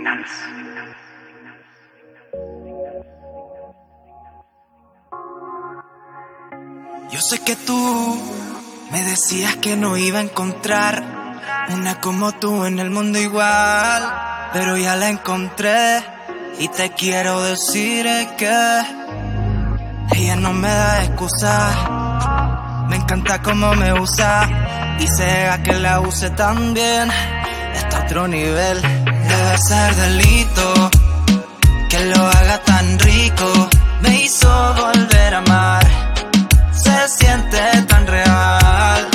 Yo sé que tú me decías que no iba a encontrar una como tú en el mundo igual, pero ya la encontré y te quiero decir que ella no me da excusa. Me encanta cómo me usa y sea que la use tan bien. Está a otro nivel. Debe ser delito que lo haga tan rico. Me hizo volver a amar. Se siente tan real.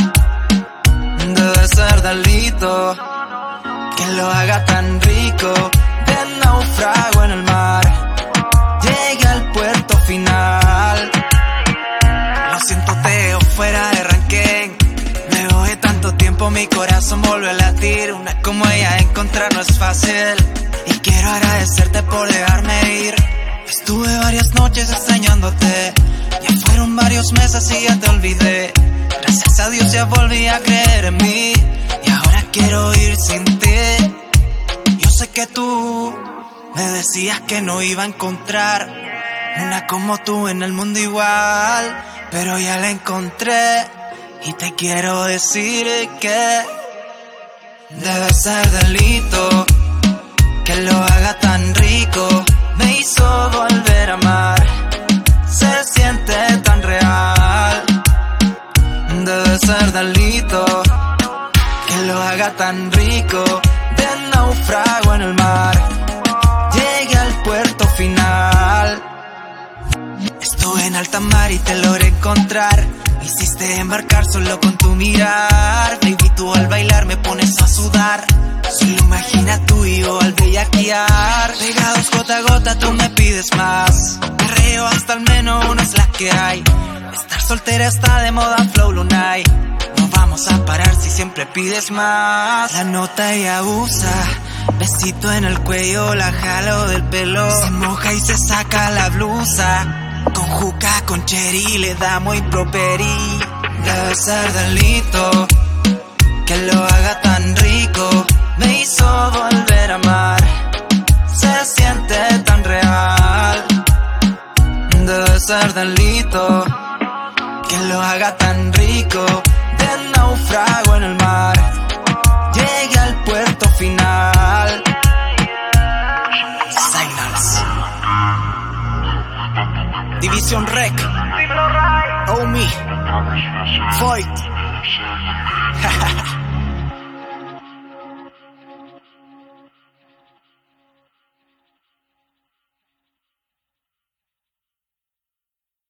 Debe ser delito que lo haga tan rico. De naufrago en el mar, llegué al puerto final. Lo siento, te dejo fuera de ranking. Luego de tanto tiempo mi corazón volvió a latir. Una como ella encontrar no es fácil, y quiero agradecerte por dejarme ir. Estuve varias noches extrañándote, ya fueron varios meses y ya te olvidé. Gracias a Dios ya volví a creer en mí, y ahora quiero ir sin ti. Yo sé que tú me decías que no iba a encontrar una como tú en el mundo igual, pero ya la encontré y te quiero decir que debe ser delito que lo haga tan rico. Me hizo volver a amar. Se siente tan real. Debe ser delito que lo haga tan rico. De naufrago en el mar, llegué al puerto final. Estuve en alta mar y te logré encontrar. Me hiciste embarcar solo con tu mirar. Baby, tú al bailar me pones a sudar. Solo imagina tú y yo al bellaquear. Pegados gota a gota tú me pides más. Perreo hasta al menos una es la que hay. Estar soltera está de moda, flow lunay. No vamos a parar si siempre pides más. La nota y abusa. Besito en el cuello, la jalo del pelo. Se moja y se saca la blusa. Con juca, con cherry, le damos improperi. Debe ser delito que lo haga tan rico. Me hizo volver a amar. Se siente tan real. Debe ser delito que lo haga tan rico. De naufrago en el mar, llegué al puerto final. Signals, División Rec, Omi, Void.